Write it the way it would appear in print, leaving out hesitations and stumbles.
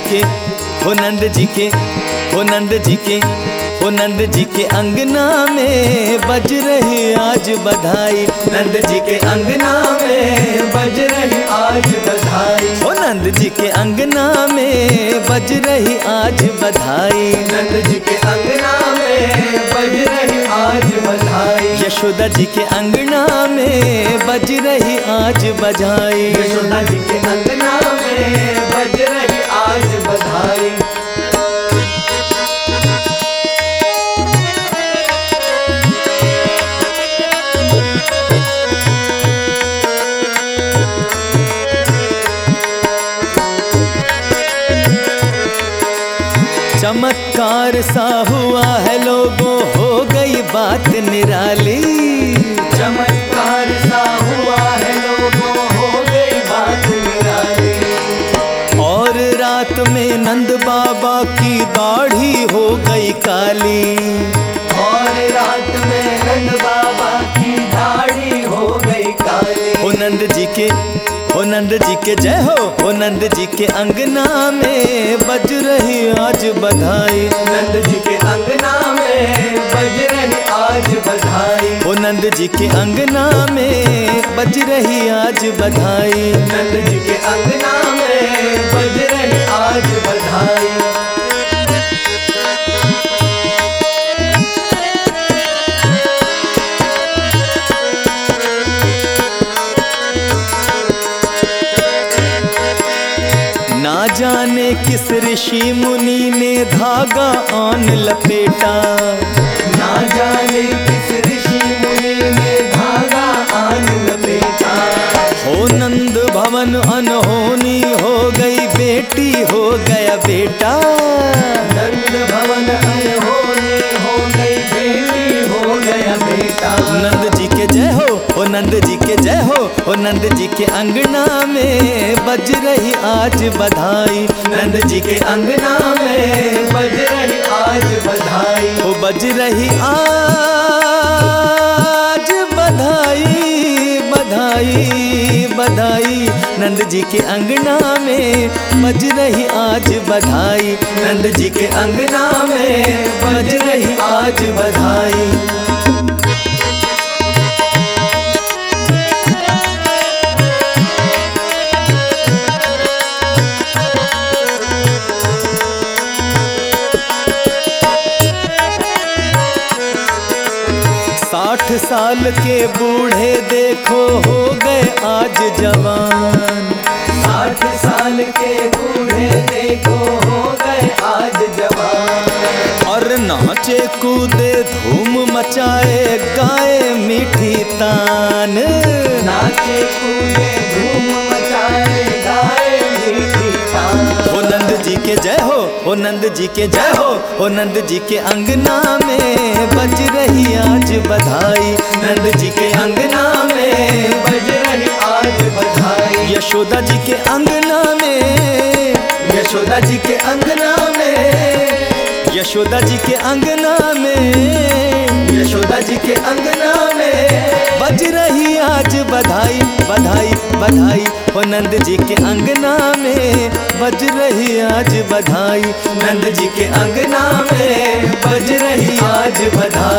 के हो नंद जी के हो नंद जी के हो नंद जी के अंगना में बज रही आज बधाई। नंद जी के अंगना में बज रही आज बधाई। हो नंद जी के अंगना में बज रही आज बधाई। नंद जी के अंगना में बज रही आज बधाई। यशोदा जी के अंगना में बज रही आज बधाई। यशोदा जी के अंगना में बज रही आज बधाई। चमत्कार सा हुआ है लोगों, हो गई बात निराली। चमत्कार सा हुआ है लोगों, हो गई बात निराली। और रात में नंद बाबा की दाढ़ी हो गई काली। और रात में नंद बाबा की दाढ़ी हो गई काली। हो नंद जी के हो नंद जी के जय हो नंद जी के अंगना में बज रही आज बधाई। नंद जी के अंगना में बज रही आज बधाई। हो नंद जी के अंगना में बज रही आज बधाई। नंद जी के अंगना में बज रही आज बधाई। ना जाने किस ऋषि मुनि ने धागा आन लपेटा। ना जाने किस ऋषि मुनि ने धागा आन लपेटा। हो नंद भवन अनहोनी हो गई, बेटी हो गया बेटा। नंद भवन अनहोनी हो गई, बेटी हो गया बेटा। नंद जी के जय हो नंद जी के जय हो नंद जी के अंगना में बज रही आज बधाई। नंद जी के अंगना में बज रही आज बधाई। हो बज रही आज बधाई बधाई बधाई। नंद जी के अंगना में बज रही आज बधाई। नंद जी के अंगना में बज रही आज बधाई। साठ साल के बूढ़े देखो हो गए आज जवान। 60 साल के बूढ़े देखो हो गए आज जवान। और नाचे कूदे धूम मचाए गाए मीठी तान। नाचे कूदे धूम मचाए गाए मीठी तान। हो नंद जी के जय हो नंद जी के जय हो नंद जी के अंगना में बज रही आज बधाई। नंद जी के अंगना में बज रही आज बधाई। यशोदा जी के अंगना में यशोदा जी के अंगना में यशोदा जी के अंगना में यशोदा जी के अंगना में बज रही आज बधाई बधाई बधाई। हो नंद जी के अंगना में बज रही आज बधाई। नंद जी के अंगना में बज रही आज बधाई।